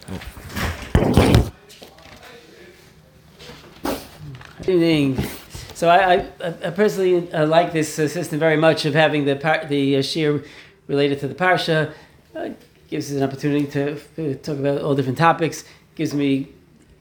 Good evening. So I personally like this system very much of having the shir related to the parsha. Gives us an opportunity to talk about all different topics. Gives me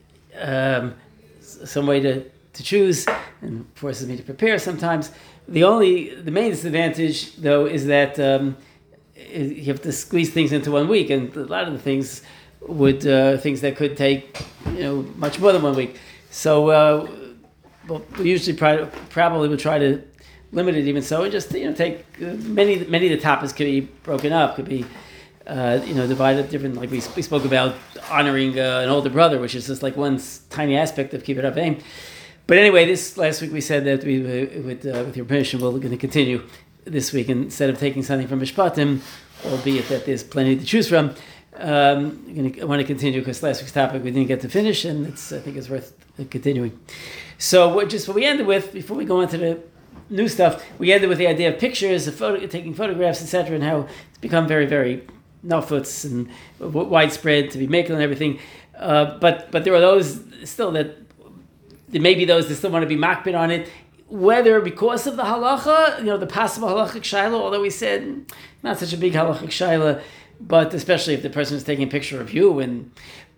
some way to choose and forces me to prepare sometimes. The main disadvantage though is that you have to squeeze things into 1 week, and a lot of the things things that could take much more than 1 week. So we usually probably will try to limit it even so, and just take many of the topics could be broken up, could be divided different. Like we spoke about honoring an older brother, which is just like one tiny aspect of Kibbutz Avim. But anyway, this last week we said that we, with your permission, we're going to continue this week instead of taking something from Mishpatim, albeit that there's plenty to choose from. I want to continue because last week's topic we didn't get to finish, and I think it's worth continuing. So what we ended with, before we go on to the new stuff, we ended with the idea of pictures, of taking photographs, etc., and how it's become very, very nafutz and widespread to be making and everything. But there are those still that still want to be makbid on it, whether because of the halacha, the possible halachic shaila, although we said not such a big halachic shaila, but especially if the person is taking a picture of you,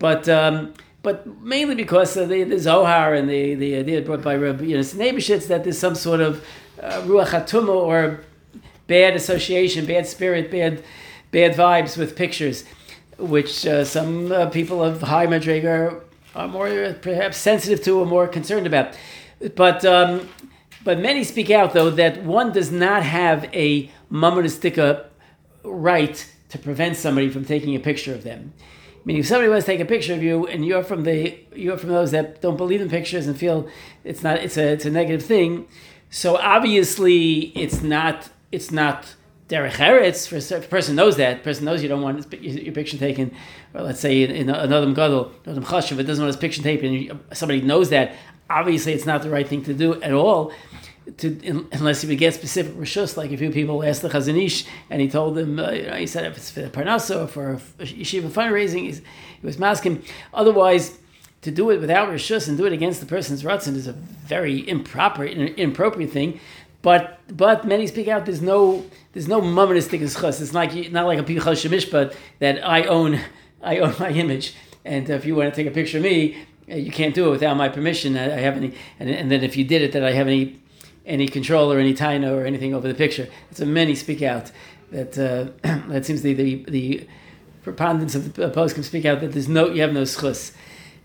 but mainly because of the Zohar and the idea brought by Rabbi Yonasan Eibeshitz that there's some sort of ruach hatumah or bad association, bad spirit, bad vibes with pictures, which some people of high madriga are more perhaps sensitive to or more concerned about. But many speak out though that one does not have a mamonistika right to prevent somebody from taking a picture of them. Meaning, if somebody wants to take a picture of you, and you're from those that don't believe in pictures and feel it's a negative thing, so obviously it's not derech eretz. For a person knows that. The person knows you don't want your picture taken, or let's say in another gadol, another chashuv, it doesn't want his picture taken, and somebody knows that. Obviously, it's not the right thing to do at all. Unless you would get specific rishus, like a few people asked the Chazon Ish, and he told them, he said if it's for parnasa or for yeshiva fundraising, he was masking. Otherwise, to do it without rishus and do it against the person's ratzon is a very inappropriate thing. But many speak out. There's no mamanistic chus. It's not like a pichal shemishpat that I own my image, and if you want to take a picture of me, you can't do it without my permission. I have any, and then if you did it, that I have any control or any taina or anything over the picture. So many speak out that that seems the preponderance of the post can speak out that you have no schus.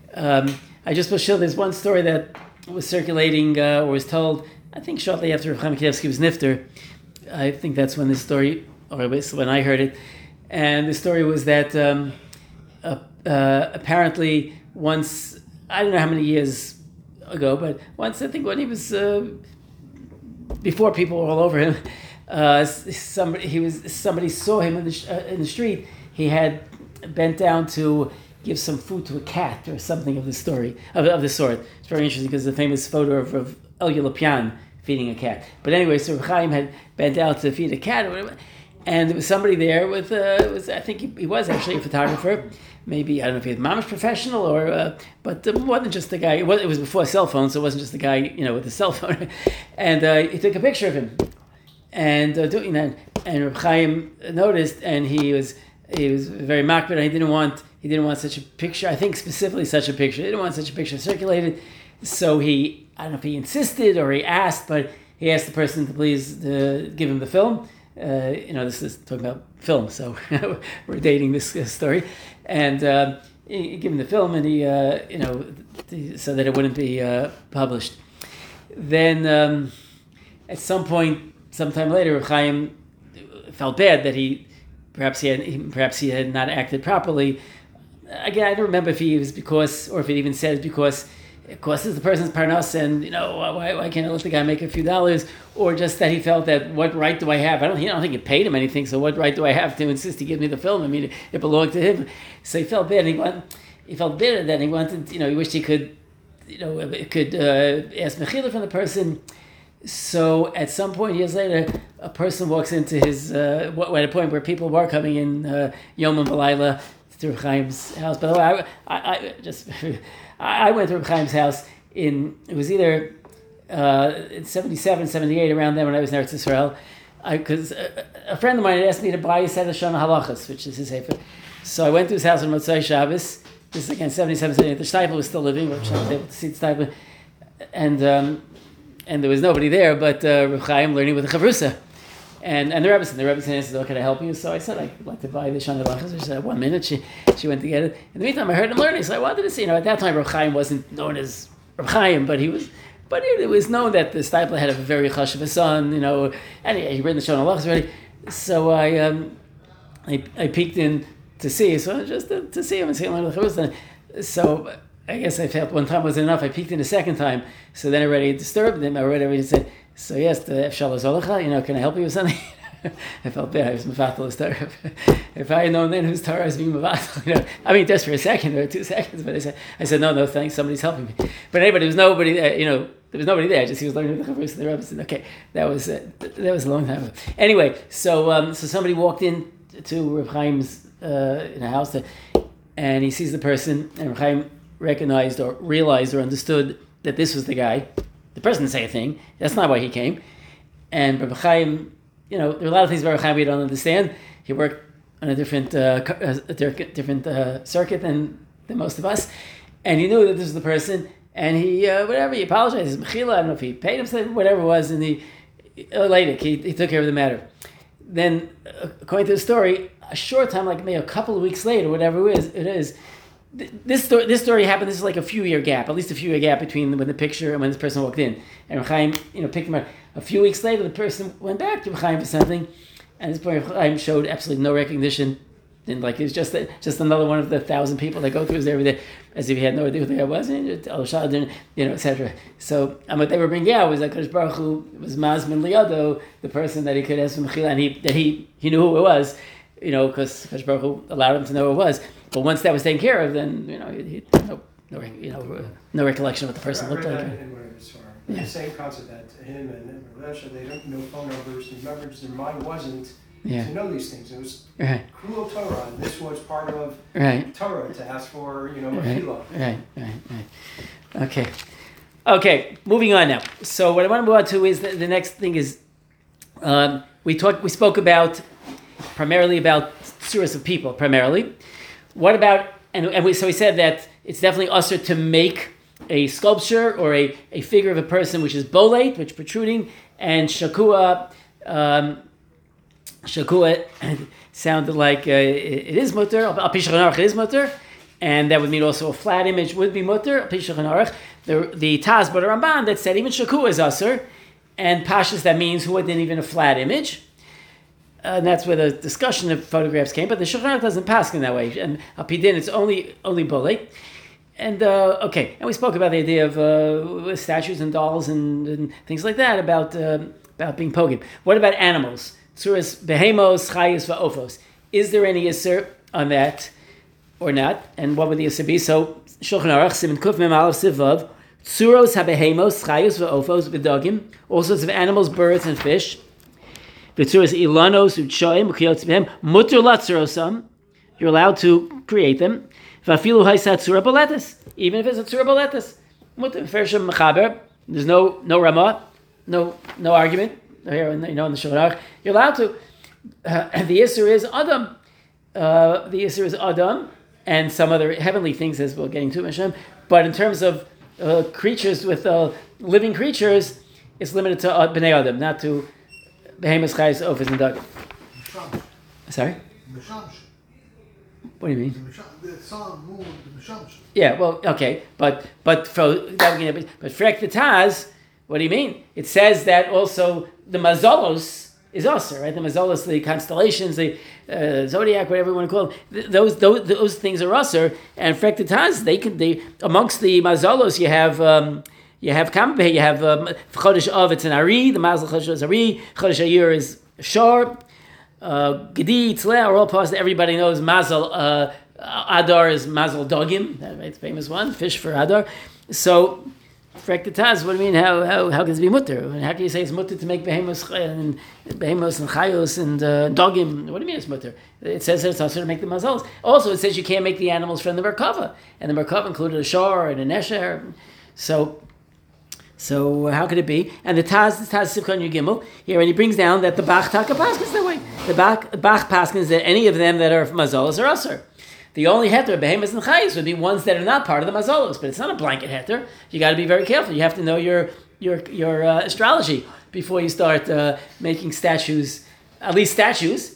I just will show there's one story that was circulating or was told, I think shortly after Chaim Kanievsky was nifter. I think that's when this story, or at least when I heard it. And the story was that apparently once, I don't know how many years ago, but once, I think when he was before people were all over him, somebody saw him in the street. He had bent down to give some food to a cat or something of the story of the sort. It's very interesting because the famous photo of Elia Lopian feeding a cat. But anyway, so Chaim had bent out to feed a cat or whatever, and there was somebody there with I think he was actually a photographer. Maybe, I don't know if he was mamish professional or, but it wasn't just the guy. It was before cell phone, so it wasn't just the guy, with the cell phone. And he took a picture of him, and doing that. And Reb Chaim noticed, and he was very makbid. And he didn't want such a picture. I think specifically such a picture. He didn't want such a picture circulated. So I don't know if he insisted or he asked, but he asked the person to please give him the film. This is talking about film, so we're dating this story. And he gave him the film, and he, so that it wouldn't be published. Then at some point, sometime later, Chaim felt bad that perhaps he had not acted properly. Again, I don't remember if he was because, or if it even said because of course, it's the person's parnas, and why can't I let the guy make a few dollars? Or just that he felt that what right do I have? I don't think it paid him anything. So what right do I have to insist he give me the film? I mean, it belonged to him. So he felt bad. He felt bitter that he wanted. He wished he could, ask mechila from the person. So at some point years later, a person walks into his at a point where people were coming in Yom and Balayla to Reb Chaim's house. By the way, I went to Reb Chaim's house it was either in 77, 78, around then when I was in Eretz Yisrael. Because a friend of mine had asked me to buy a set of Shana Halachas, which is his sefer. So I went to his house on Motzei Shabbos. This is again 77, 78. The Steipel was still living. Reb Chaim was able to see the Steipel. And there was nobody there but Reb Chaim learning with the Chavrusa. And the Rebbetzin said, "Oh, can I help you?" So I said, "I'd like to buy the Shana Halachas." She said, 1 minute. She went to get it. In the meantime, I heard him learning. So I wanted to see. At that time, Reb Chaim wasn't known as Reb Chaim, but he was. But it was known that the Steipler had a very chashuv son, and he read the Shana Halachas already. So I peeked in to see, so just to see him and see him learn the Chavrusa. So I guess I felt one time wasn't enough. I peeked in a second time. So then I already disturbed him. I already said, "So yes, the Efshal Zolacha, can I help you with something?" I felt bad. I was mevatel his Torah. If I had known then whose Torah I was being mevatel, I mean, just for a second or 2 seconds. But I said, no, thanks. Somebody's helping me. But anyway, there was nobody. There was nobody there. Just he was learning with the Chavrusa and the Rebbetzin. Okay, that was a long time ago. Anyway, so somebody walked in to Reb Chaim's in a house, and he sees the person, and Reb Chaim recognized or realized or understood that this was the guy. The person didn't say a thing. That's not why he came. And Reb Chaim, there are a lot of things about Reb Chaim we don't understand. He worked on a different circuit than most of us, and he knew that this was the person. And he he apologized. Mechila, I don't know if he paid him, whatever it was, and he took care of the matter. Then, according to the story, a short time, like maybe a couple of weeks later, whatever it is. This story happened. This is like a few-year gap, at least a few-year gap between when the picture and when this person walked in. And Reb Chaim, picked him up. A few weeks later, the person went back to Reb Chaim for something, and this point, Reb Chaim showed absolutely no recognition. And it was just another one of the 1,000 people that go through his every day, as if he had no idea who the guy was, etc. So, what they were bringing out was that Kadosh Baruch Hu was Mazmin Liyado, the person that he could ask for Mechila, and he knew who it was, because Kadosh Baruch Hu allowed him to know who it was. But once that was taken care of, then he no recollection of what the person looked like. The same concept that him and Rebbe, they don't know phone numbers. Remember, their mind wasn't to know these things. It was cruel Torah, and this was part of Torah to ask for, Mechila. Right. Okay. Moving on now. So what I want to move on to is the next thing is we spoke about primarily about tzuras of people primarily. What about so we said that it's definitely usher to make a sculpture or a figure of a person which is bolate, which is protruding, and shakua. Shakua sounded like it is mutter. Al pi shulchan aruch it is mutter, and that would mean also a flat image would be mutter. Al pi shulchan aruch, the Taz brought a Ramban that said even shakua is usher, and pashas that means who wasn't even a flat image. And that's where the discussion of photographs came. But the Shulchan Aruch doesn't pass in that way. And al pi din it's only bolei. And and we spoke about the idea of statues and dolls and things like that about being pogim. What about animals? Tzuras behemos, chayos, va'ofos. Is there any yisur on that or not? And what would the yisur be? So Shulchan Aruch siman kuf mem aleph siv vav. Tzuros habehemos, chayos, va'ofos, v'dogim. All sorts of animals, birds, and fish. V'tzuras ilanos u'tshoim u'kiyotz behem muter latzurosam. You're allowed to create them. V'afilu haisa tzura boletis. Even if it's a tzura boletis. Muter fershim mechaber. There's no ramah, no argument. Here in the Shulchan Aruch, you're allowed to. The Yisur is Adam. The Yisur is Adam and some other heavenly things as we're getting to Hashem. But in terms of creatures with living creatures, it's limited to Bnei Adam, not to Behemoth, Chayos, Ofos, and Dagim. Sorry? What do you mean? The sun, moon, the Mishamsh. Yeah, well, okay, but for Frek the Taz, what do you mean? It says that also the Mazolos is also right. The Mazolos, the constellations, the zodiac, whatever you want to call them, those things are also. And Frek the Taz, they amongst the Mazolos you have Kampeh, you have Chodesh Av, it's an Ari. The Mazel Chodesh is Ari. Chodesh Ayur is Shor. Gedi, Tzleh are all parts that everybody knows. Mazel Adar is Mazel Dogim, that's the famous one, fish for Adar. So Frek the Taz, what do you mean? How can this be mutter? And how can you say it's mutter to make behemoths and chayos and dogim? What do you mean it's mutter? It says it's also to make the mazalos. Also, it says you can't make the animals from the merkava, and the merkava included a shor and a nesher. So how could it be? And the Taz Sivkon Yugimel here, and he brings down that the Bach Taka Paskins that way. The Bach Paskins that any of them that are mazalos are usher. The only heter, behemoths and chayos, would be ones that are not part of the mazalos, but it's not a blanket heter. You got to be very careful. You have to know your astrology before you start making statues. At least statues,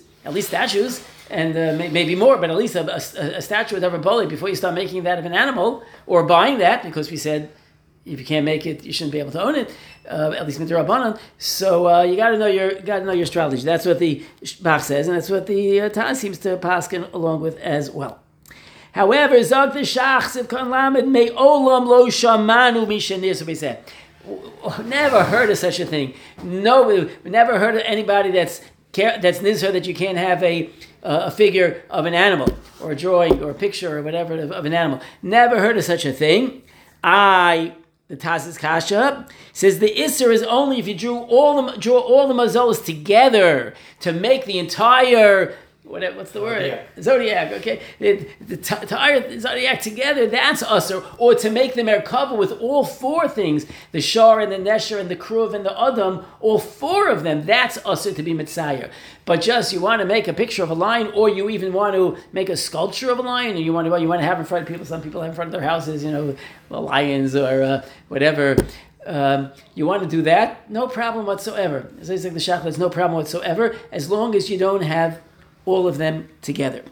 and maybe more, but at least a statue with Araboli before you start making that of an animal or buying that, because we said if you can't make it, you shouldn't be able to own it. At least midrabanan. So you got to know your astrology. That's what the Bach says, and that's what the Taz seems to paskin along with as well. However, Zog the Shach Sivkon Lamed may olam lo shamanu mishanir. So we said, never heard of such a thing. No, we never heard of anybody that's nizher that you can't have a figure of an animal or a drawing or a picture or whatever of an animal. Never heard of such a thing. The Taz's Kasha says the Isser is only if you draw all the mazalos together to make the entire. What's the word? Zodiac. Okay, the entire zodiac together. That's usher, or to make the merkava with all four things: the shar and the nesher and the kruv and the adam. All four of them. That's usher to be mitzayer. But just you want to make a picture of a lion, or you even want to make a sculpture of a lion, or you want to have in front of people. Some people have in front of their houses, lions or whatever. You want to do that? No problem whatsoever. As I said, the Shach, there's no problem whatsoever, as long as you don't have all of them together.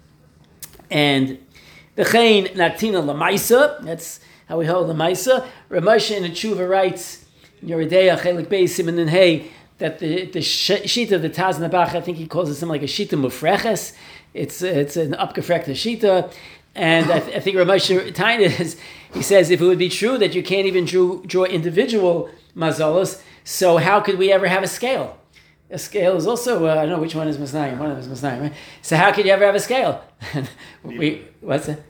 And the Chain Natina Lamaisa, that's how we hold the Maisa. Ramosha in the Tshuva writes, Yeridea Chelik Beis Siman Hey, that the Shita of the Taz Nabach, I think he calls it something like a Shita Mufreches. It's an upgefrekte Shita. And I think Ramosha Tainus, he says, if it would be true that you can't even draw individual mazalos, so how could we ever have a scale? A scale is also, I don't know which one is Masnayim. One of them is Masnayim, right? So how could you ever have a scale? What's that?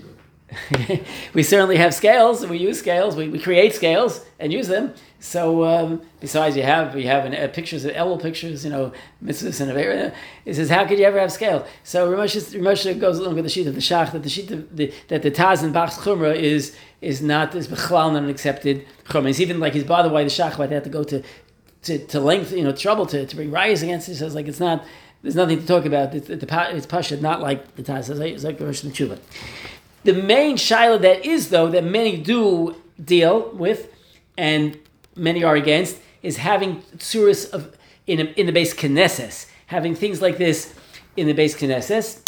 We certainly have scales. We use scales. We create scales and use them. So besides, we have pictures, Elul pictures, mitzvahs and avera. He says, how could you ever have scale? So Ramosha goes along with the sheet of the Shach that the Taz and Bach's Chumrah is not bechlal not an accepted Chumrah. It's even like he's bothered why the Shach might have to go to length, trouble to bring rayas against it. He says like it's not. There's nothing to talk about. It's pashut, not like the Taz. It's like Rosh Hashanah. The main shaila that is though that many do deal with, and many are against, is having tzuras of in the base Knesses, having things like this in the base Knesses.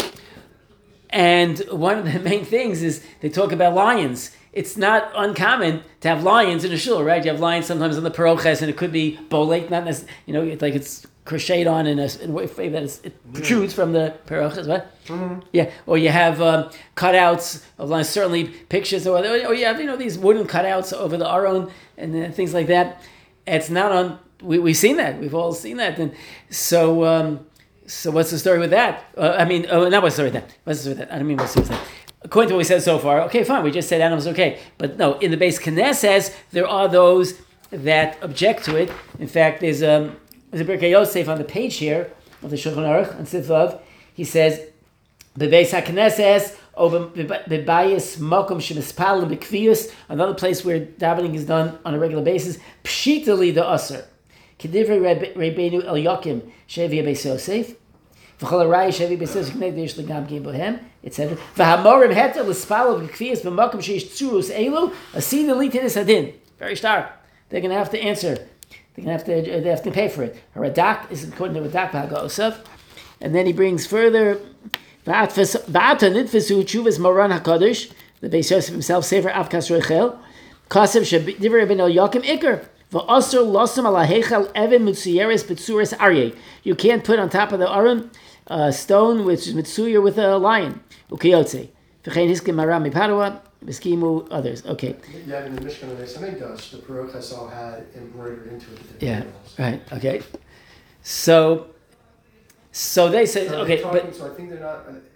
And one of the main things is they talk about lions. It's not uncommon to have lions in a shul, right? You have lions sometimes on the paroches, and it could be bolek, not necessarily, like it's crocheted on in a way that it protrudes from the paroches, right? Mm-hmm. Yeah, or you have cutouts of lions, certainly pictures, or you have these wooden cutouts over the aron and things like that. It's not on. We've seen that. We've all seen that, and so what's the story with that? Not what's the story with that. What's the story with that? I don't mean what's the story with that. According to what we said so far, okay, fine, we just said animals okay. But no, in the base Knesses, there are those that object to it. In fact, there's a Birkei Yosef on the page here of the Shulchan Aruch, on Siflav. He says, the base HaKnesses, the bayis makom shemispal b'kviyus, another place where davening is done on a regular basis, pshitali the usher. Kedivrei Rabbeinu Eliyakim, Shevi Beis Yosef, v'chol harayis Shevi Beis Yosef, Knei Deish L'gam Gim Bohem, etc. V'hamorim heter l'spal b'kviyus b'makom sheish tzurus elu, asida litinis hadin. Very stark. They're going to have to answer. They have to pay for it. A Radak is according to Radak B'Hagosaf, and then he brings further. V'ata nitfesu chuvas Moran Hakadosh, the Beis Yosef himself, Sefer Avkas Rechel, Kasev shedivrei Ben Eliyakim Iker, v'asur losam ala heichal even mitzuyeres b'tzuras aryeh. You can't put on top of the aron a stone which is mitzuyer with a lion. Ukiyotze. V'chein hiskim maram mipadua. Beskimu others. Okay. Yeah, in the Mishkan of Esamikdash, the Parochas all had embroidered into it. Yeah. Right. Okay. So they say okay, so I think they're not.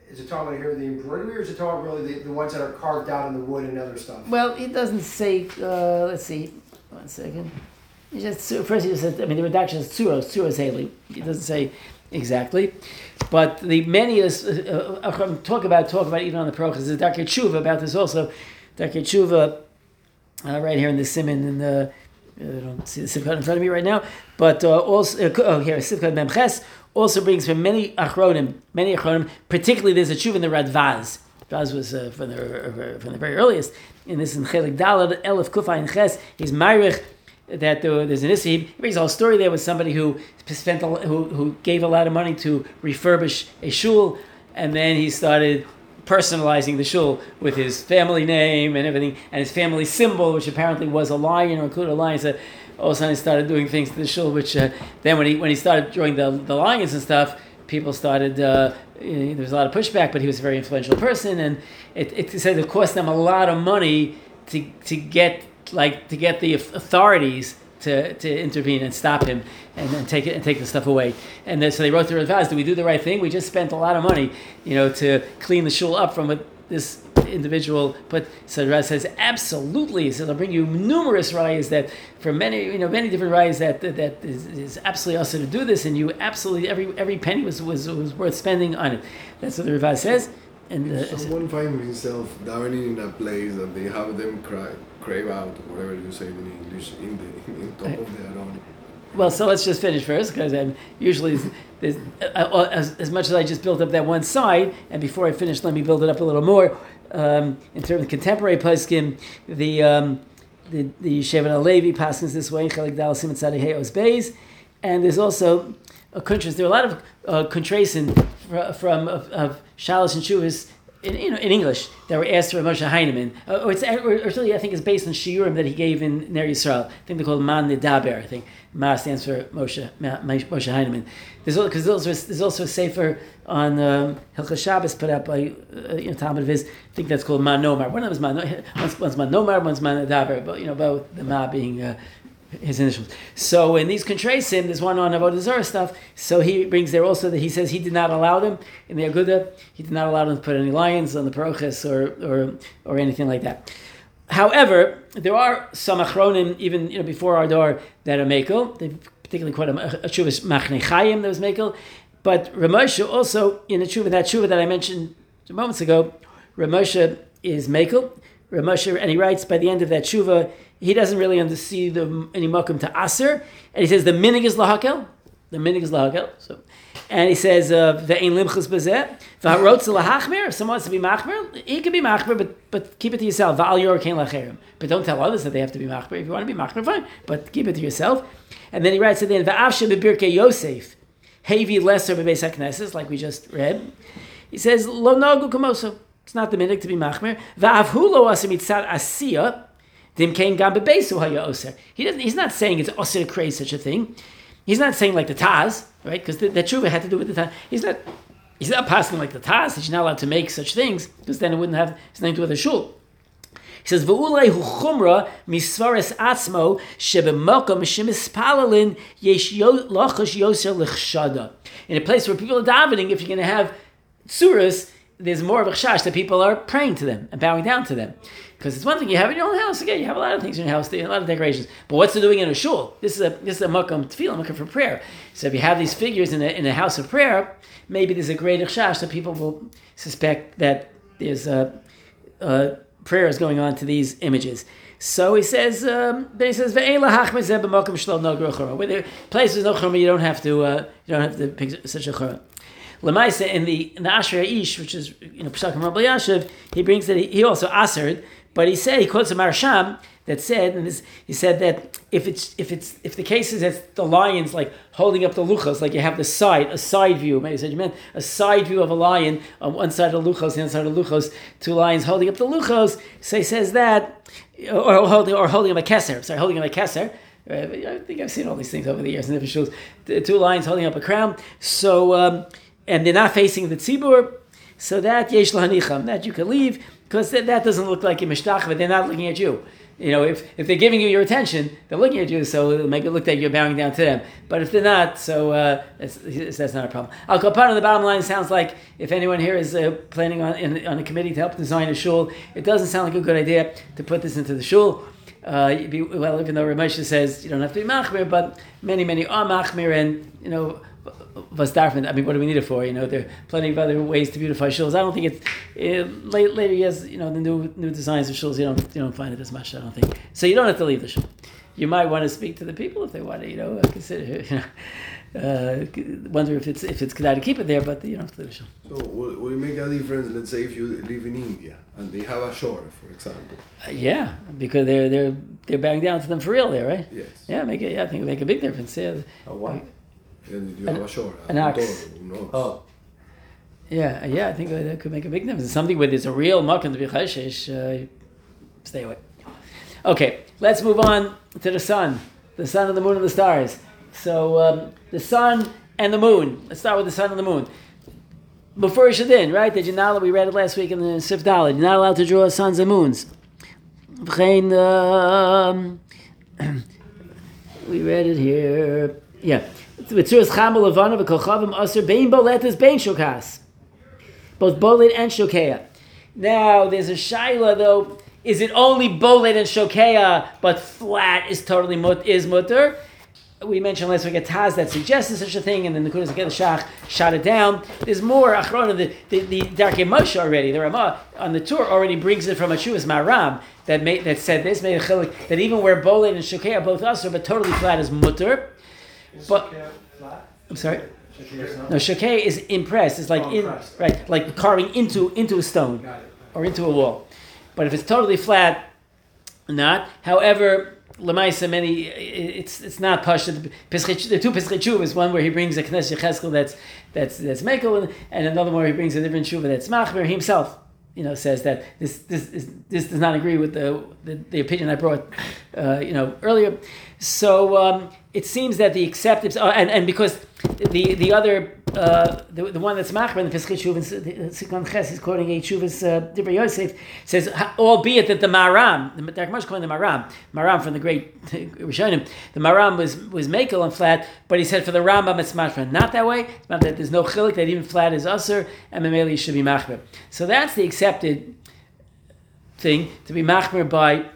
Is it talking about here the embroidery, or is it talking really the ones that are carved out in the wood and other stuff? Well, it doesn't say. Let's see. 1 second. He just said. I mean, the redaction is tzuros haley. It doesn't say exactly, but the many talk about even on the Parochas. There's Darkei Tshuva about this also. Darkei Tshuva, right here in the Siman, in the I don't see the Sivkot in front of me right now, but also here Sivkot Memches also brings from many achronim, particularly there's a tshuva in the Radvaz. Radvaz was from the very earliest. In this in Chelik Dalad Elef Kufayin Ches, he's Meirich that there's an issue. He brings a whole story there with somebody who gave a lot of money to refurbish a shul, and then he started personalizing the shul with his family name and everything, and his family symbol, which apparently was a lion or included a lion. So all of a sudden he started doing things to the shul, which then when he started drawing the lions and stuff, people started, there was a lot of pushback, but he was a very influential person, and it said it cost them a lot of money to get the authorities to intervene and stop him and take the stuff away. And then, so they wrote to Radvaz, did we do the right thing? We just spent a lot of money, to clean the shul up from what this individual put. So Radvaz says, absolutely. He says, I'll bring you numerous rayas that for many different rayas that is absolutely awesome to do this, and you absolutely, every penny was worth spending on it. That's what the Radvaz says. And someone finds himself davening in a place that they have them crave out, whatever you say in English, in top of the Aron. Well, so let's just finish first, because I'm usually as much as I just built up that one side, and before I finish, let me build it up a little more. In terms of contemporary poskim, the Shevan Alevi passes this way, Chelik Dal Siman Tzadei Hey Oz Beis, and there's also a contrast. There are a lot of contrasting from Shalosh and Shuvas in English that were asked to Moshe Heinemann, or really I think it's based on shiurim that he gave in Ner Yisrael. I think they're called Man Nidaber. I think Ma stands for Moshe Heinemann. There's also a sefer on Hilchos Shabbos put out by Talmud of his. I think that's called Man Nomar. One of them is one's Man Nomar, one's Man Nidaber. But both the Ma being his initials. So in these contrastim, there's one on Avodah Zarah stuff. So he brings there also that he says he did not allow them in the Aguda. He did not allow them to put any lions on the Parochas or anything like that. However, there are some achronim even before our door that are mekel. They particularly quote a Chuvas Machnei Chaim that was mekel. But Ramosha also in the that tshuva that I mentioned moments ago, Ramosha is mekel. Ramosha, and he writes by the end of that tshuva, he doesn't really see any makom to aser, and he says the minig is lahakel. The minig is lahakel. So, and he says ve'ein limchus bezeh v'harotz lahachmer. If someone wants to be machmer, he can be machmer, but keep it to yourself. Va'al yor kein lacherim. But don't tell others that they have to be machmer. If you want to be machmer, fine, but keep it to yourself. And then he writes at the end va'avshe bebirkei Yosef hevi lesser bebeis hakneses, like we just read. He says lo nagu kamoso. It's not the minig to be machmer. Va'avhu lo aser mitzad asiya. He's not saying it's osir to create such a thing. He's not saying like the Taz, right? Because the tshuva had to do with the Taz. He's not passing like the Taz. He's not allowed to make such things because then it wouldn't have nothing to do with the shul. He says v'ulei hu chumra misvares atzmo shebemokom shemispalelin yesh lochash yoser lichshada. In a place where people are davening, if you're going to have tzuras, there's more of a chash that people are praying to them and bowing down to them. Because it's one thing you have in your own house. Again, you have a lot of things in your house, a lot of decorations. But what's it doing in a shul? This is a makom tefillah, makom for prayer. So if you have these figures in a house of prayer, maybe there's a greater chash that people will suspect that there's prayers going on to these images. So he says, where the place is no chumrah, you don't have to pick such a chumrah. Lemaisa in the Asher Ish, which is Pesachim Rabbi Yashiv, he brings that he also asered, but he quotes a Marasham that said, and he said that if the case is that the lion's like holding up the luchos, like you have a side view. Maybe said you meant a side view of a lion on one side of the luchos, the other side of the luchos, two lions holding up the luchos. So he says that, or holding up a keser. Sorry, holding up a keser. I think I've seen all these things over the years in different shuls. Two lions holding up a crown. So. And they're not facing the tzibur. So that yesh lahanicham, that you can leave, because that doesn't look like a mishtach, but they're not looking at you. If they're giving you your attention, they're looking at you, so it'll make it look like you're bowing down to them. But if they're not, so that's not a problem. Al Kapan, on the bottom line, sounds like if anyone here is planning on a committee to help design a shul, it doesn't sound like a good idea to put this into the shul. Even though Ramesha says you don't have to be machmir, but many are machmir, and Vasdarfin, I mean, what do we need it for? There are plenty of other ways to beautify shuls. I don't think later years, the new designs of shuls, you don't find it as much, I don't think. So you don't have to leave the shul. You might want to speak to the people if they want to, consider, wonder if it's kedai to keep it there, but you don't have to leave the shul. So will it make a difference, let's say, if you live in India and they have a shore, for example? Yeah, because they're bowing down to them for real there, right? Yes. Yeah, I think it would make a big difference. Yeah. What? And you have a shore. An ox. Oh. Yeah, I think that could make a big difference. Something where there's a real makom to be chashish, stay away. Okay, let's move on to the sun and the moon and the stars. So the sun and the moon. Let's start with the sun and the moon. Before Shadin, right? We read it last week in the Sif Dalet. You're not allowed to draw suns and moons. We read it here. Yeah. Both bolet and shokeya. Now there's a shaila though. Is it only bolet and shokeya, but flat is totally mutter? We mentioned last week a Taz that suggested such a thing, and then the Kudas Ageda Shach shot it down. There's more Achrona, the Darkei Moshe already. The Ramah on the tour already brings it from a Shuvas Maram that said this, made a chilik that even where bolet and shokeya both usher, but totally flat is mutter. But I'm sorry. No, shakeh is impressed. It's like like carving into a stone or into a wall. But if it's totally flat, not. However, lemaisa it's not pashut. The two Pesach Shuvas, one where he brings a Knesset Yecheskel that's mekel, and another one where he brings a different Shuva that's machmer. Himself, says that this does not agree with the opinion I brought, earlier. So it seems that the acceptance, and because the other, the one that's machmer in the Pesach Shuvah, Sikon Ches, he's quoting a Shuvah's Divrei Yosef, says, albeit that the Maram, the Darkei Moshe calling the Maram from the great Rishonim, the Maram was mekel and flat, but he said for the Rambam it's machmer. Not that way. It's not that there's no chilik, that even flat is usher, and memeli should be machmer. So that's the accepted thing, to be machmer by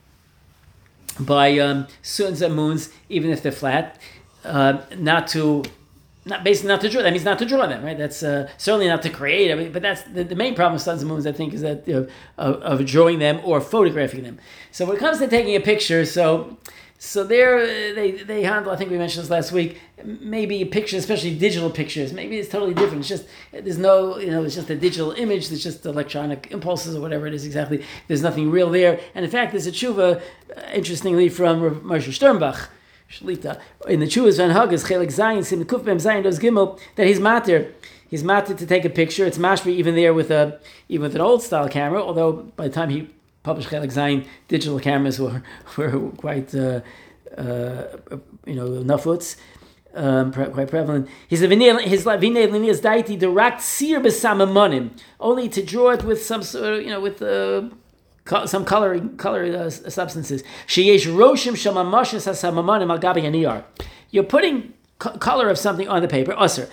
suns and moons, even if they're flat, not to draw. That means not to draw them, right? That's certainly not to create. I mean, but that's the main problem with suns and moons, I think, is that of drawing them or photographing them. So when it comes to taking a picture, so there they handle. I think we mentioned this last week. Maybe pictures, especially digital pictures, maybe it's totally different. It's just there's no, it's just a digital image. There's just electronic impulses or whatever it is exactly. There's nothing real there. And in fact, there's a tshuva, interestingly, from Moshe Sternbach, Shlita, in the Tshuvas Van Hagas Chelik Zayin Sim Kuf Mem Zayin Dos Gimel, that he's matir to take a picture. It's mashma even there with an old style camera. Although by the time he published Chelik Zayin, digital cameras were quite nafuts. Quite prevalent. He said, only to draw it with some sort of, with some color substances. You're putting color of something on the paper. Usher.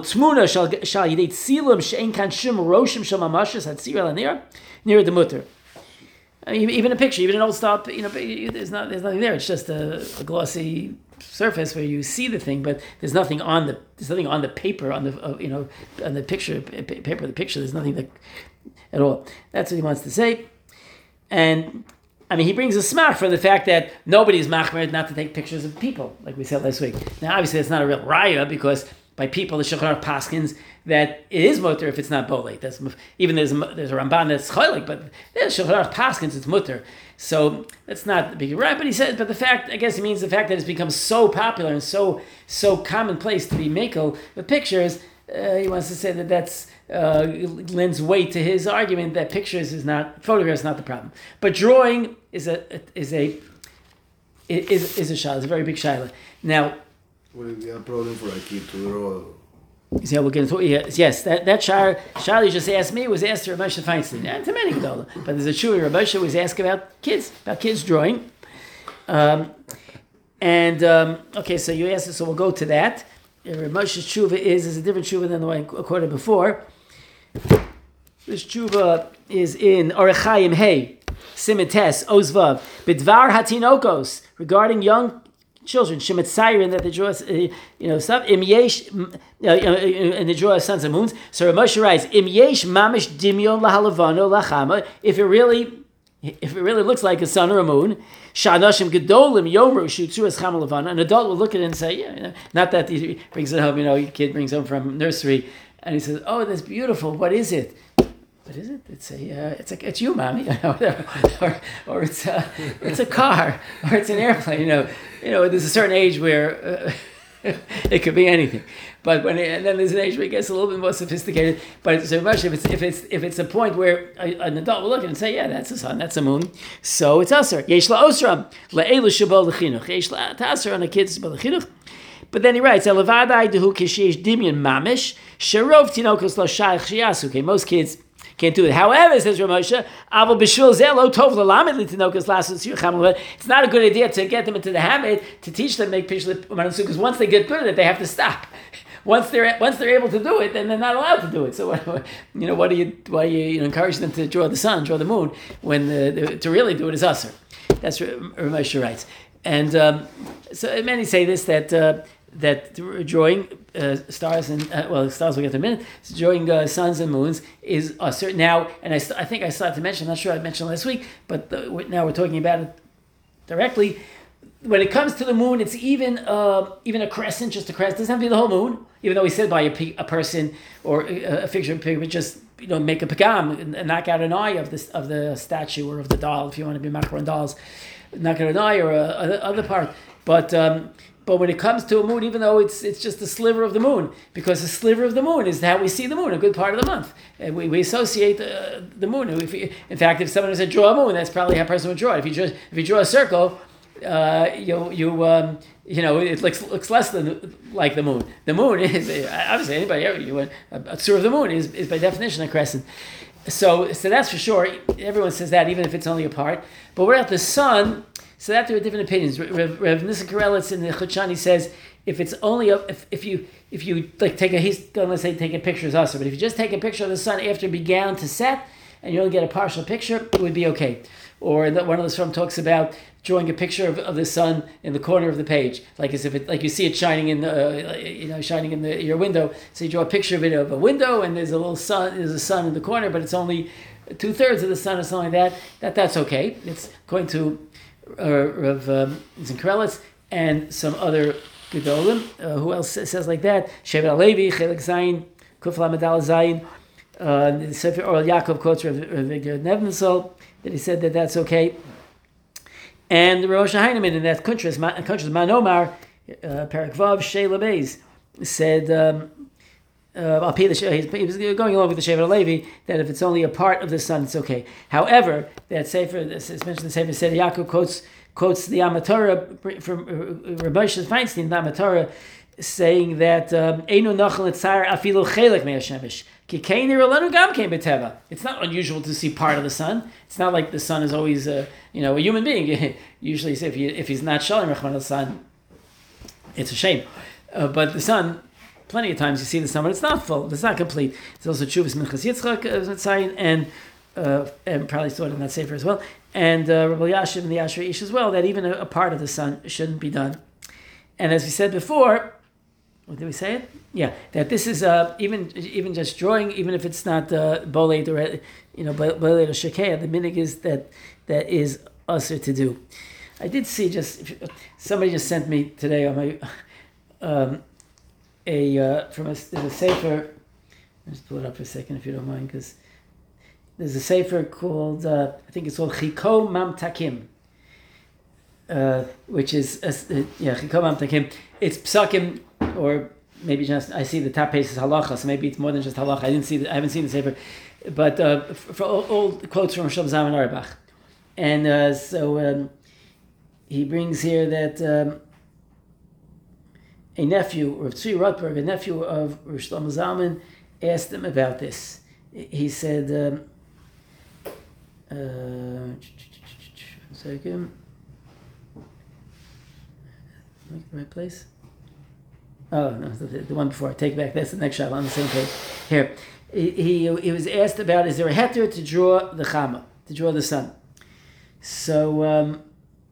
Near the mutter. Even a picture, even an old style, there's nothing there. It's just a glossy surface where you see the thing, but there's nothing on the paper, on the picture paper. The picture, there's nothing at all. That's what he wants to say, and I mean he brings a smach from the fact that nobody's machmer not to take pictures of people, like we said last week. Now, obviously, it's not a real raya because by people the Shulchan Aruch paskins that it is mutter if it's not boleit. That's even there's a Ramban that's cholik, but there's Shulchan Aruch paskins it's mutter. So that's not the big right. But he said, but the fact, I guess he means the fact that it's become so popular and so commonplace to be mekel with pictures. He wants to say that lends weight to his argument that photographs is not the problem, but drawing is a shayla. It's a very big shayla. Now, would it be a problem for a kid to draw See how we're going to yes, that Shar you just asked me was asked to Rav Moshe Feinstein, and to many Gedolim. But there's a Shuvah Rav Moshe was asked about kids drawing. Okay, so you asked, so we'll go to that. Rav Moshe's Shuvah is a different Shuvah than the one I quoted before. This Shuvah is in Orech Chaim Hey, Siman Tes, Ozvav, Bidvar Hatinokos, regarding young children, Shemet Siren, that they draw, stuff, Im Yesh, and they draw sons and moons. So Rav Moshe writes, Im Yesh Mamish Dimyon Lahalavano Lachama, if it really looks like a sun or a moon, Sha'anashim Gedolim Yomru Shutzu as Chama Levana, an adult will look at it and say, not that he brings it home, your kid brings home from nursery, and he says, oh, that's beautiful, what is it? What is it? It's you, mommy, or it's a car, or it's an airplane. There's a certain age where it could be anything, but and then there's an age where it gets a little bit more sophisticated. But so much if it's a point where an adult will look at it and say, yeah, that's a sun, that's a moon, so it's aser. Yesh la osram le'elu shebal lechinuch. Yesh la taser on the kids shebal lechinuch. But then he writes, "Elavadai dehu kishesh dimyon mamish sherov tinokos lo shaych shiyasu." Okay, most kids can't do it. However, says Rav Moshe, it's not a good idea to get them into the habit to teach them to make pishlet because once they get good at it, they have to stop. Once they're able to do it, then they're not allowed to do it. So why do you encourage them to draw the sun, draw the moon, when to really do it is usher? That's what Rav Moshe writes. And so many say this that drawing stars and stars we'll get in a minute. So drawing suns and moons is certain now, and I think I started to mention. I'm not sure I mentioned last week, but now we're talking about it directly. When it comes to the moon, it's even a crescent, just a crescent. It doesn't have to be the whole moon, even though we said by a person or a figure of pigment, just make a pagam and knock out an eye of the statue or of the doll, if you want to be macro on dolls, knock out an eye or other part, but when it comes to a moon, even though it's just a sliver of the moon, because the sliver of the moon is how we see the moon, a good part of the month. And we associate the moon. In fact, if someone said draw a moon, that's probably how a person would draw it. If you draw a circle, it looks less than like the moon. The moon is obviously anybody ever a tzur of the moon is by definition a crescent. So that's for sure. Everyone says that, even if it's only a part. But what about the sun? So that there are different opinions. Rav Nissen Karelitz in the Chutshani says if it's only if you like he's going to say take a picture of us, but if you just take a picture of the sun after it began to set and you only get a partial picture, it would be okay. Or one of the Sfarim talks about drawing a picture of the sun in the corner of the page, like as if you see it shining in your window. So you draw a picture of a window, and there's a sun in the corner, but it's only 2/3 of the sun or something like that. That's okay. It's according to Rav Zinkrelitz and some other Gedolim. Who else says like that? Shevet Alevi, Chelik Zayin, Kuf Lamed Al Zayin. The Sefer Oral Yaakov quotes Rav Nevensel that he said that's okay. And Rosh Heinemann in that Kuntres Manomar, Parak Vav Sheila Beis, said, he was going along with the Shevet Alevi, that if it's only a part of the sun, it's okay. However, that Sefer, as mentioned, the Sefer Seder Yaakov quotes the Amatorah from Rav Moshe Feinstein, the Amatorah, saying that Einu Nachal Etzar Afilu Chelek Me'Hashemesh. It's not unusual to see part of the sun. It's not like the sun is always a human being. Usually, if he's not Shalom Rachman al sun, it's a shame. But the sun, plenty of times you see the sun, but it's not full. It's not complete. It's also Chuvas Minchas Yitzchak and probably stored in that sefer as well. And Rabbi Yashiv and the Asher Ish as well, that even a part of the sun shouldn't be done. And as we said before, did we say it? Yeah, that this is even just drawing, even if it's not boled or boled or shekeah, the minig is that is usher to do. I did see somebody just sent me today on my from a sefer. Let's pull it up for a second if you don't mind, because there's a sefer called I think it's called Chiko Mamtakim, which is Chiko Mamtakim. It's psakim. Or maybe just I see the top page is halacha, so maybe it's more than just halacha. I haven't seen the sefer, but for all quotes from Shlomo Zalman Auerbach, and so he brings here that a nephew, Rav Tzvi Rotberg, a nephew of Rav Shlomo Zalman, asked him about this. He said, one second. Am I in the right place? Oh, no, the one before. I take back. That's the next shot on the same page. Here. He was asked about, is there a heter to draw the chama, to draw the sun? So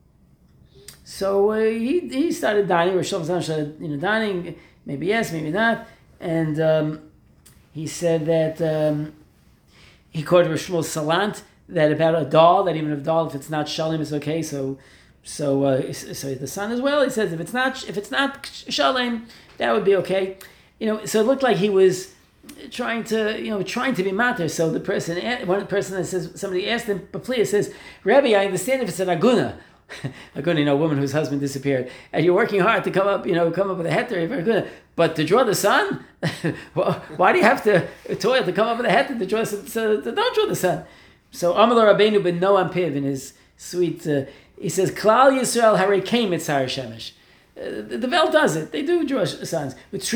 he started dining, or Shlomo Zalman started dining, maybe yes, maybe not. And he said that he quoted Rav Shmuel Salant, that about a doll, that even a doll, if it's not shalim, is okay. So the sun as well. He says if it's not shalim, that would be okay. So it looked like he was trying to be matter. So one person that says, somebody asked him, Baplia says, Rabbi, I understand if it's an aguna. Aguna, a woman whose husband disappeared, and you're working hard to come up with a heter, aguna. But to draw the sun, why do you have to toil to come up with a heter to draw? So don't draw the sun. So Amalur Rabbeinu ben Noam Piv in his sweet, he says, Klal Yisrael Harei Kein Mitzar Shemesh. The Vel does it. They do draw suns. Yes,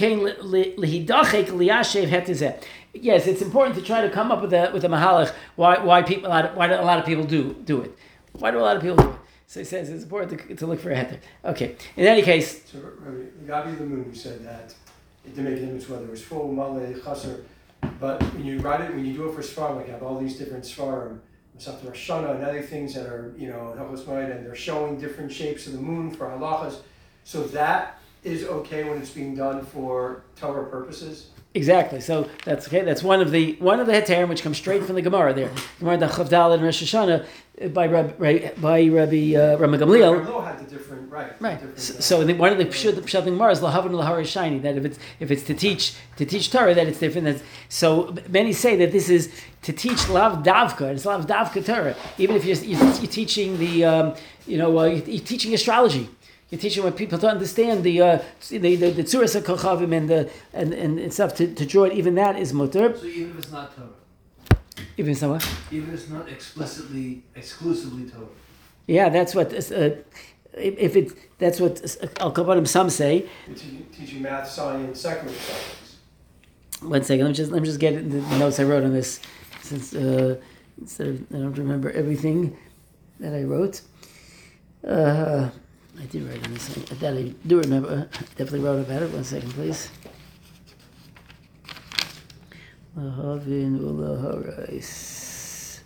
it's important to try to come up with a mahalach. Why do a lot of people do it? Why do a lot of people do it? So he says it's important to look for a heter. Okay. In any case. So Gabi Lamoon said that it didn't make a difference whether it was full, maleh, chaser. But when you do it for Sfarim, like you have all these different Sfarim, Masechta Rosh Hashanah and other things that are, Hilchos Moed, and they're showing different shapes of the moon for halachas. So that is okay when it's being done for Torah purposes? Exactly. So that's okay. That's one of the heterim which comes straight from the Gemara there. Gemara da Chavdal and Rosh Hashanah by Rabbi Rama Gamliel. Rabbi had the different right. So one of the Pshat Gemara is lahavan lahara shiny, that if it's to teach Torah, that it's different. So many say that this is to teach lav davka. It's lav davka Torah. Even if you're teaching you're teaching astrology. You're teaching what people to understand the tzuras hakochavim and stuff to draw it. Even that is mutter. So even if it's not Torah. Even if it's not what? Even if it's not exclusively Torah. Yeah, that's what. That's what Al Kabarim some say. Teaching math, science, secular subjects. 1 second. Let me just get it in the notes I wrote on this, since instead of I don't remember everything that I wrote. I did write on this. That I do remember. I definitely wrote about it. 1 second, please. Lahavin ulaharais.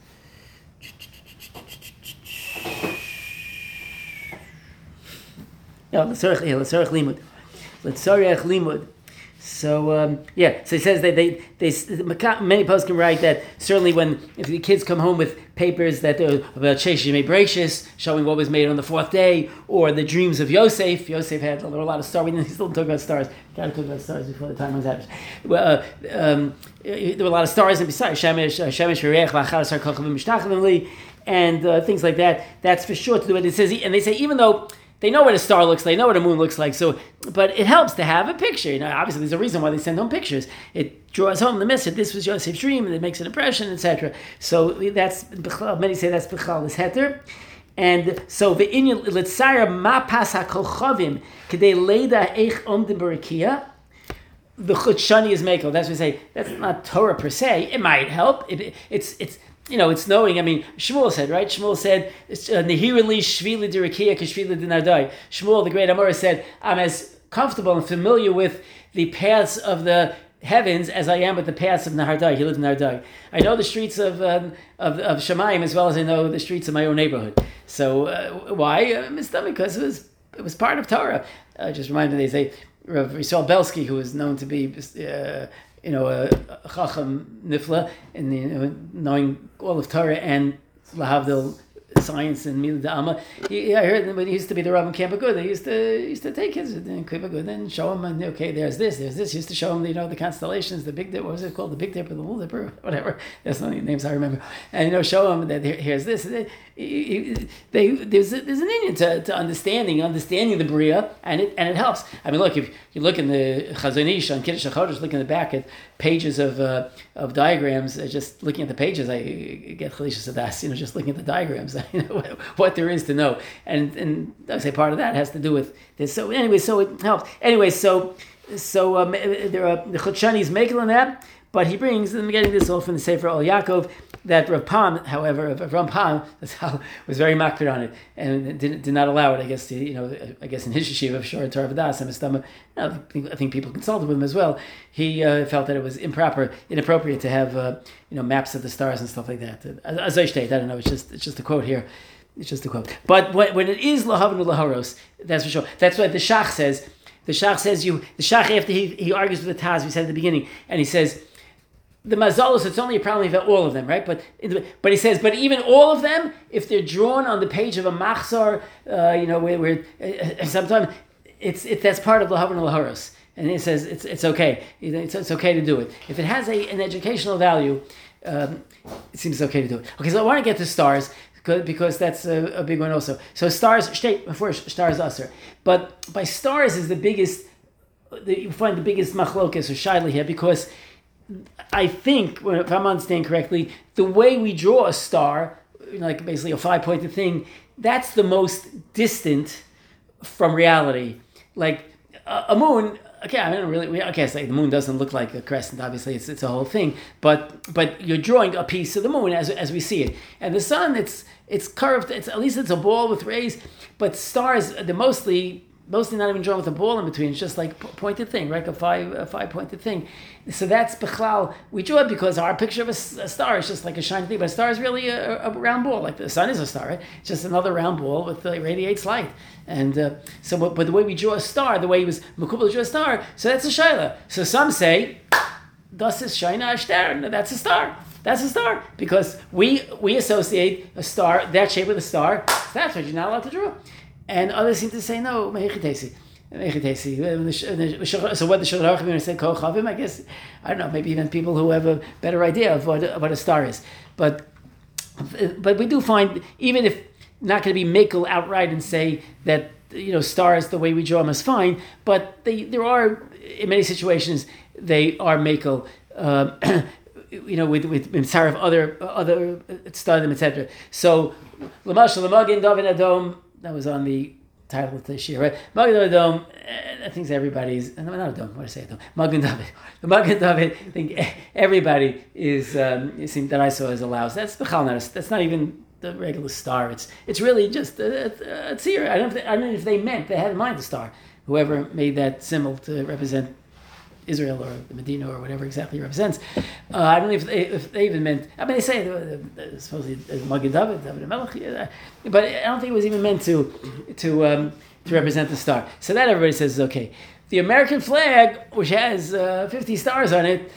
Yeah, l'tzorech limud. L'tzorech limud. So so he says that they many posts can write that certainly if the kids come home with papers that are about Sheish Yemei Bereishis, showing what was made on the fourth day, or the dreams of Yosef. Yosef there were a lot of stars. We still talk about stars. Got to talk about stars before the time runs out. Well, there were a lot of stars, and besides Shemesh V'Reich V'Achar Kochavim Mishtachavim Li, and things like that. That's for sure to do it. It says, and they say even though they know what a star looks like, they know what a moon looks like. So, but it helps to have a picture. Obviously, there's a reason why they send home pictures. It draws home the message. This was Yosef's dream, and it makes an impression, etc. So that's many say that's b'chal is heter, and so the inyan letzayir ma pas hakochavim kedei leida eich omdim barakia. The chutshani is mekel. That's what we say. That's not Torah per se. It might help. It's knowing. I mean, Shmuel said, right? Shmuel said, "Nehirili shvili dirakia k'shvili dinardai." Shmuel, the great Amora, said, "I'm as comfortable and familiar with the paths of the heavens as I am with the paths of Nahardai." He lived in Nahardai. I know the streets of Shemayim as well as I know the streets of my own neighborhood. So why? Because it was part of Torah. Just reminded me, they say Rav Yisrael Belsky, who is known to be a Chacham Nifla, and knowing all of Torah and Lahavdil science and Milah Da'ama. I heard that when he used to be the Rav in Camp Aguda, he used to take kids in Camp Aguda and show them, and okay, there's this. He used to show them, the constellations, the Big Dipper, what was it called, the Big Dipper, the Little Dipper, whatever. That's the only names I remember. And show them that here's this. There's an Indian to understanding the Bria, and it helps. I mean, look, if you look in the Chazon Ish on Kiddush HaChodesh, look in the back at pages of diagrams, just looking at the pages, I get Chalisha Sadas, just looking at the diagrams. what there is to know. And I would say part of that has to do with this. So anyway, so it helps. Anyway, so there are the Chutshani's making on that, but he brings, and I'm getting this all from the Sefer Ol Yaakov, that Rav Pam, however, was very makpid on it and did not allow it. I guess I guess in his yeshiva of Shor Torah V'das and Mistama, I think people consulted with him as well. He felt that it was inappropriate to have maps of the stars and stuff like that. As I state, I don't know. It's just a quote here. It's just a quote. But when it is lahavnu laharos, that's for sure. That's what the Shach says. The Shach says the Shach, after he argues with the Taz, we said at the beginning, and he says, the mazalos, it's only a problem about all of them, right? But he says, but even all of them, if they're drawn on the page of a machzor, where sometimes that's part of lahavnu laharos, and he says it's okay. It's okay to do it if it has an educational value. It seems okay to do it. Okay, so I want to get to stars because that's a big one also. So stars, stars aser, but by stars is the biggest. You find the biggest machlokes or shaila here because I think, if I'm understanding correctly, the way we draw a star, like basically a 5-pointed thing, that's the most distant from reality. Like a moon. Okay, I don't really. Okay, it's like the moon doesn't look like a crescent. Obviously, it's a whole thing. But you're drawing a piece of the moon as we see it, and the sun. It's curved. At least it's a ball with rays. But stars, they're mostly not even drawn with a ball in between. It's just like a pointed thing, right? A 5-pointed thing. So that's bechlal. We draw it because our picture of a star is just like a shiny thing. But a star is really a round ball. Like the sun is a star, right? It's just another round ball with radiates light. And but the way we draw a star, the way he was makubal to draw a star, so that's a shaila. So some say, das is shaina stern. That's a star. That's a star because we associate a star, that shape of the star. That's what you're not allowed to draw. And others seem to say no. So what the Shulchan Aruch say Kochavim? I guess I don't know. Maybe even people who have a better idea of what a star is. But we do find, even if not going to be makel outright and say that stars the way we draw them is fine, but there are in many situations they are makel. With mitzvah of other stadim, etc. So Lamashal Magin David Adom. That was on the title of this year, right? Magen David, I think everybody's, no, not Adom, what did I say? Adom? Magen David. The Magen David, I think everybody is, it seems that I saw as allows. That's that's not even the regular star. It's really just a tzir. I don't know if they had in mind the star. Whoever made that symbol to represent Israel or the Medina or whatever exactly it represents. I don't know if they even meant. I mean, they say supposedly Magen David Melech, but I don't think it was even meant to represent the star. So that everybody says is okay. The American flag, which has 50 stars on it,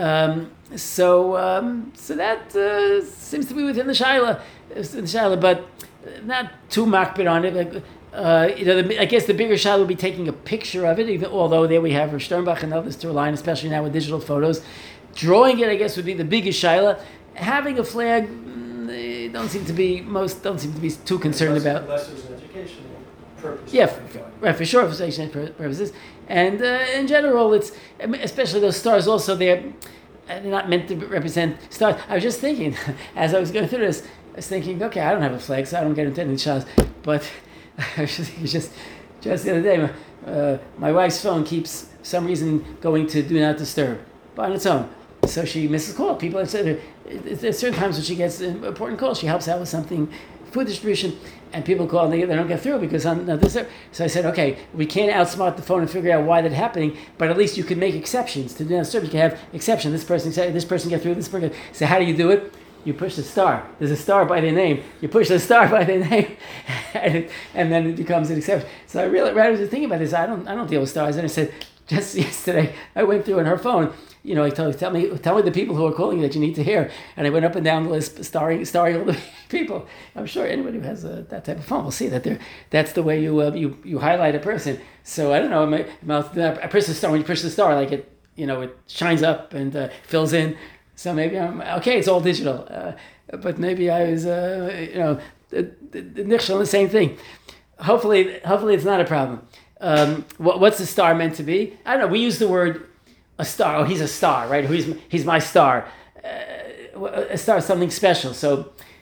so that seems to be within the shaila, but not too makbid on it. Like, I guess the bigger shot would be taking a picture of it, although there we have Rav Sternbach and others to rely on, especially now with digital photos. Drawing it, I guess, would be the biggest shaila. Having a flag, they don't seem to be too concerned about. Unless there's an educational purpose. Yeah, right, for sure, for educational purposes. And in general, it's especially those stars. Also, they're not meant to represent stars. I was just thinking, as I was going through this, I was thinking, okay, I don't have a flag, so I don't get into any shots, but. I was thinking just the other day, my wife's phone keeps, for some reason, going to do not disturb on its own. So she misses calls. People have said there's certain times when she gets important calls. She helps out with something, food distribution, and people call and they don't get through because on not disturb. So I said, okay, we can't outsmart the phone and figure out why that's happening, but at least you can make exceptions to do not disturb. You can have exception. This person get through. This person. So how do you do it? You push the star. There's a star by their name. You push the star by their name, and then it becomes an exception. So I was thinking about this. I don't deal with stars. And I said, just yesterday, I went through on her phone. I tell me the people who are calling you that you need to hear. And I went up and down the list, starring all the people. I'm sure anybody who has that type of phone will see that that's the way you highlight a person. So I don't know. I press the star. When you push the star, like it shines up and fills in. So maybe I'm okay. It's all digital, but maybe I was, the nichshel, the same thing. Hopefully, it's not a problem. What's the star meant to be? I don't know. We use the word a star. Oh, he's a star, right? He's my star. A star is something special. So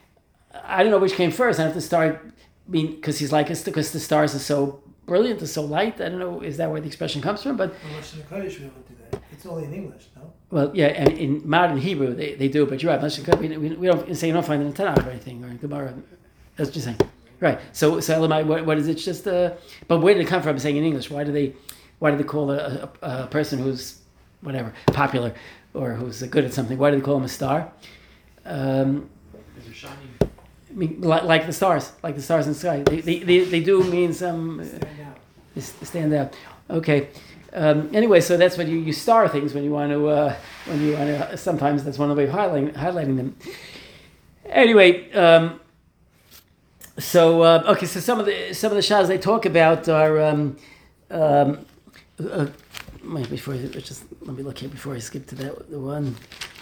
I don't know which came first. I have to start being because he's like us because the stars are so brilliant, are so light. I don't know, is that where the expression comes from? But Lashon Kodesh, we don't do that. It's only in English, no? Well, yeah, and in modern Hebrew they do, but you're right. We don't say you don't find it in Tanakh or anything or in Gemara. That's what you're saying, right? So Elamai, what is it? Just but where did it come from? Saying in English, why do they call a person who's whatever popular or who's good at something? Why do they call him a star? Shining. I mean, like the stars in the sky. They do mean some stand out. Okay. Anyway, so that's when you star things when you want to. Sometimes that's one of the ways of highlighting them. Anyway, so some of the shahs they talk about are. Before just let me look here before I skip to the one.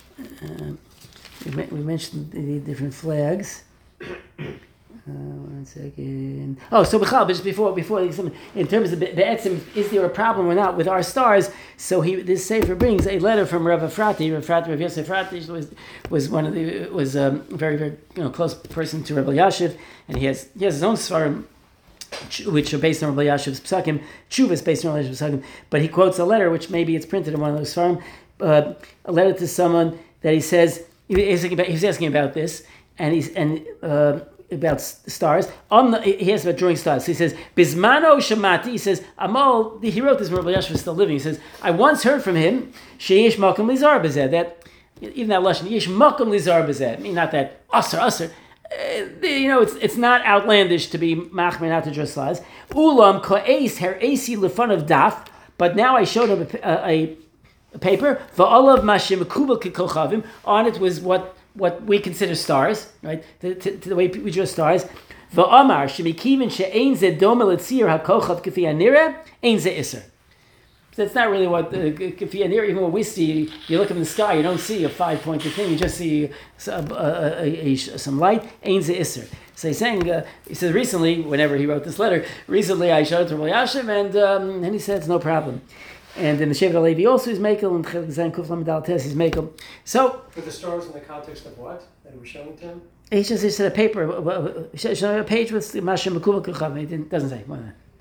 We mentioned the different flags. One second. Oh, so just before in terms of the etzim, is there a problem or not with our stars? So this sefer brings a letter from Rav Efrati. Rav Yosef Efrati was a very very close person to Rabbi Yashiv, and he has his own svarim, which are based on Rabbi Yashiv's psakim. Tshuva is based on Rabbi Yashiv's psakim, but he quotes a letter which maybe it's printed in one of those svarim, a letter to someone that he says. He was asking about this, and about stars. He asked about drawing stars. So he says, Bismano Shamati. He says, Amal. He wrote this when Rabbi Yashiv was still living. He says, I once heard from him, Sheish Makom Lizar Bezeh. That even that lashon, Yesh Makom Lizar Bezeh. I mean, not that Aser. It's not outlandish to be machmer not to draw stars. Ulam Ko'es Her Esi Lefun of Daf. But now I showed him a paper. Va'olav Mashim Kubal Kikochavim. On it was what we consider stars, right? The way we draw stars. Va'amar shemikivin she'ein ze doma letzir hakochav k'fi anira ein ze iser. So it's not really what k'fi anira. Even what we see, you look up in the sky, you don't see a 5-pointed thing. You just see some light. Ein ze iser. So he's saying, he says recently, whenever he wrote this letter, I showed it to Rabbi Yashiv, and he said it's no problem. And in the Shevet HaLevi also is Mekel, and Chelik Zayin Kuf Lamed Tes is Mekel. So, but the stars in the context of what that we're showing to him? He said a paper, a page with Mashem Mekubal Kuchav. It doesn't say.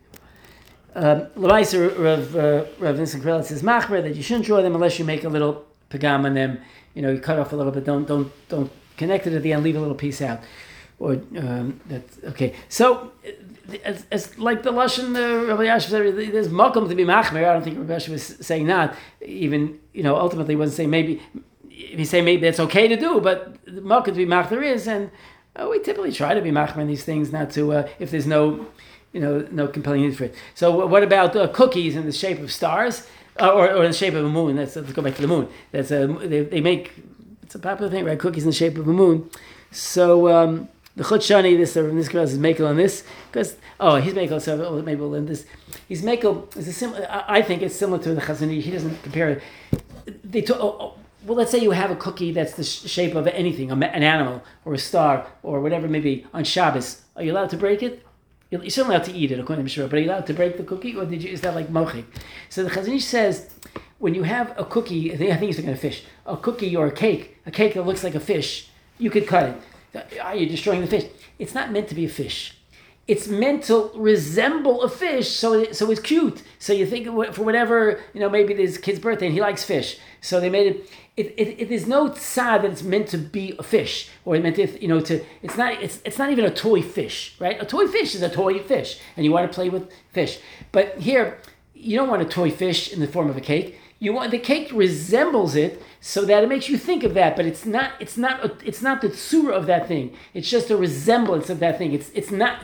Lamaisa Rav Nissen Krelitz says Machmer that you shouldn't draw them unless you make a little pagam on them. You cut off a little bit. Don't connect it at the end. Leave a little piece out. Or that's okay. So. As like the lashon Rabbi Yashiv said, there's makom to be machmer. I don't think Rabbi Yashiv was saying that. Even ultimately, he wasn't saying maybe. If he's saying maybe that's okay to do, but the makom to be machmer is, and we typically try to be machmer in these things, not to if there's no compelling need for it. So what about cookies in the shape of stars or in the shape of a moon? Let's go back to the moon. That's they make it's a popular thing, right? Cookies in the shape of a moon. So. The Chut Shani, this class is Mekel on this because he's Mekel. So maybe we'll end this. He's Mekel is a similar. I think it's similar to the Chazon Ish. He doesn't compare it. Well, let's say you have a cookie that's the shape of anything, an animal or a star or whatever it may be on Shabbos. Are you allowed to break it? You're certainly allowed to eat it, according to Mishra. But are you allowed to break the cookie, or is that like mochik? So the Chazon Ish says when you have a cookie, I think he's looking at a fish, a cookie or a cake that looks like a fish, you could cut it. Are you destroying the fish? It's not meant to be a fish. It's meant to resemble a fish, so it's cute. So you think for whatever maybe there's kid's birthday and he likes fish, so they made it. It is no tzad that it's meant to be a fish, or it meant to It's not even a toy fish, right? A toy fish is a toy fish, and you want to play with fish. But here, you don't want a toy fish in the form of a cake. You want the cake resembles it so that it makes you think of that, but it's not the tzura of that thing. It's just a resemblance of that thing. It's not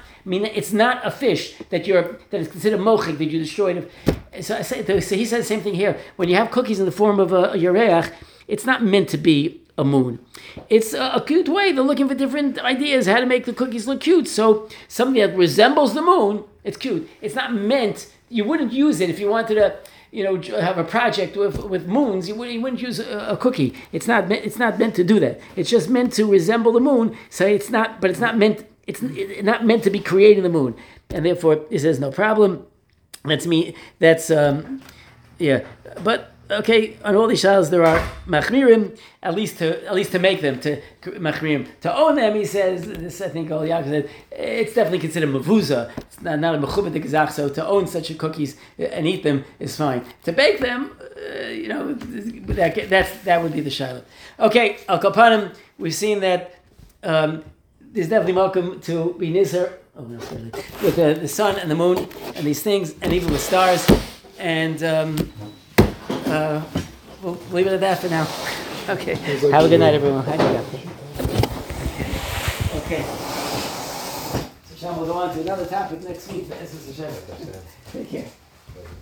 a fish that is considered mochik that you destroyed. So he says the same thing here. When you have cookies in the form of a yareach, it's not meant to be a moon. It's a cute way. They're looking for different ideas how to make the cookies look cute. So something that resembles the moon, it's cute. It's not meant. You wouldn't use it if you wanted to. Have a project with moons. You wouldn't use a cookie. It's not meant to do that. It's just meant to resemble the moon. So it's not meant. It's not meant to be creating the moon, and therefore it says no problem. That's me. That's yeah. But okay, on all these shalos there are machmirim, at least to make them to machmirim. To own them, he says, this I think Yaakov said, it's definitely considered mavuza. It's not a mechubed gazach. So to own such cookies and eat them is fine. To bake them, that would be the shaila. Okay, al kapanim, we've seen that there's definitely welcome to be nizar. Oh, no, sorry. With the sun and the moon and these things, and even with stars, and we'll leave it at that for now. Okay. Have a good night, everyone. Okay. So, Sean, we'll go on to another topic next week. Take care.